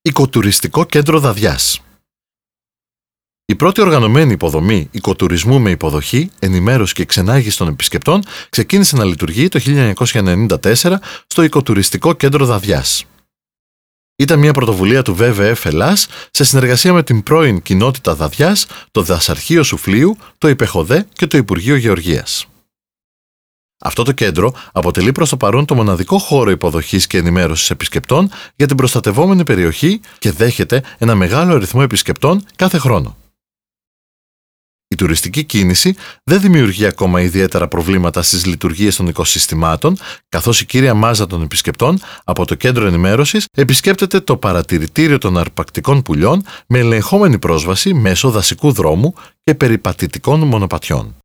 Οικοτουριστικό κέντρο Δαδιάς. Η πρώτη οργανωμένη υποδομή οικοτουρισμού με υποδοχή, ενημέρωση και ξενάγηση των επισκεπτών ξεκίνησε να λειτουργεί το 1994 στο Οικοτουριστικό Κέντρο Δαδιάς. Ήταν μια πρωτοβουλία του WWF Ελλάς σε συνεργασία με την πρώην κοινότητα Δαδιάς, το Δασαρχείο Σουφλίου, το ΙΠΕΧΟΔΕ και το Υπουργείο Γεωργίας. Αυτό το κέντρο αποτελεί προς το παρόν το μοναδικό χώρο υποδοχής και ενημέρωσης επισκεπτών για την προστατευόμενη περιοχή και δέχεται ένα μεγάλο αριθμό επισκεπτών κάθε χρόνο. Η τουριστική κίνηση δεν δημιουργεί ακόμα ιδιαίτερα προβλήματα στις λειτουργίες των οικοσυστημάτων, καθώς η κύρια μάζα των επισκεπτών από το κέντρο ενημέρωσης επισκέπτεται το παρατηρητήριο των αρπακτικών πουλιών με ελεγχόμενη πρόσβαση μέσω δασικού δρόμου και περιπατητικών μονοπατιών.